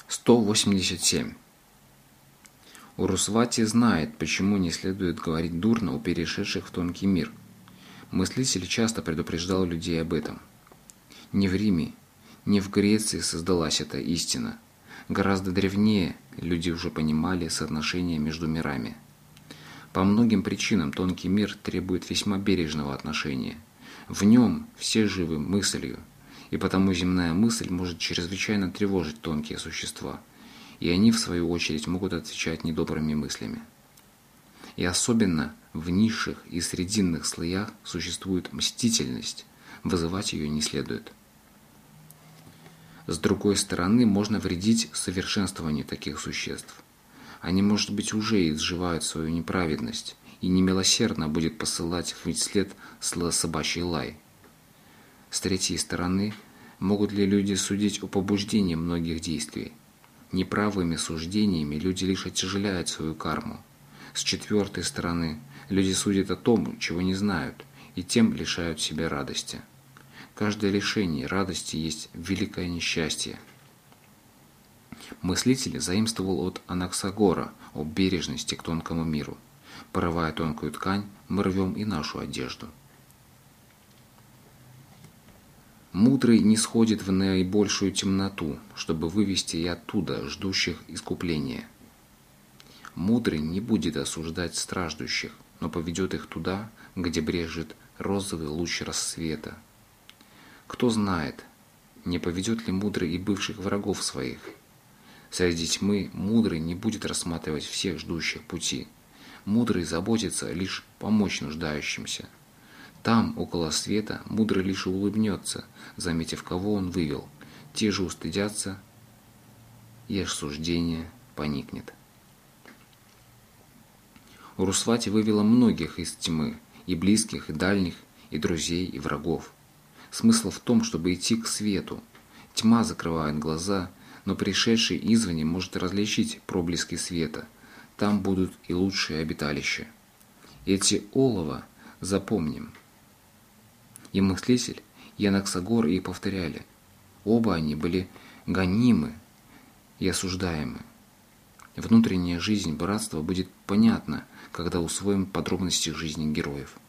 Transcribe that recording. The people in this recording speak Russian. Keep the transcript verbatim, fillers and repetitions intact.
сто восемьдесят семь. Урусвати знает, почему не следует говорить дурно у перешедших в тонкий мир. Мыслитель часто предупреждал людей об этом. Не в Риме, не в Греции создалась эта истина. Гораздо древнее люди уже понимали соотношение между мирами. По многим причинам тонкий мир требует весьма бережного отношения. В нем все живы мыслью, и потому земная мысль может чрезвычайно тревожить тонкие существа, и они, в свою очередь, могут отвечать недобрыми мыслями. И особенно в низших и срединных слоях существует мстительность, вызывать ее не следует. С другой стороны, можно вредить совершенствованию таких существ. Они, может быть, уже изживают свою неправедность, и немилосердно будет посылать вслед собачий лай. С третьей стороны, могут ли люди судить о побуждении многих действий? Неправыми суждениями люди лишь оттяжеляют свою карму. С четвертой стороны, люди судят о том, чего не знают, и тем лишают себя радости. Каждое лишение радости есть великое несчастье. Мыслитель заимствовал от Анаксагора о бережности к тонкому миру. Порывая тонкую ткань, мы рвем и нашу одежду. Мудрый не сходит в наибольшую темноту, чтобы вывести и оттуда ждущих искупления. Мудрый не будет осуждать страждущих, но поведет их туда, где брежет розовый луч рассвета. Кто знает, не поведет ли мудрый и бывших врагов своих. Среди тьмы мудрый не будет рассматривать всех ждущих пути. Мудрый заботится лишь помочь нуждающимся. Там, около света, мудрый лишь улыбнется, заметив, кого он вывел. Те же устыдятся, и осуждение поникнет. Урусвати вывела многих из тьмы, и близких, и дальних, и друзей, и врагов. Смысл в том, чтобы идти к свету. Тьма закрывает глаза, но пришедший извне может различить проблески света. Там будут и лучшие обиталища. Эти олова запомним. И мыслитель, и Анаксагор и повторяли. Оба они были гонимы и осуждаемы. Внутренняя жизнь братства будет понятна, когда усвоим подробности жизни героев.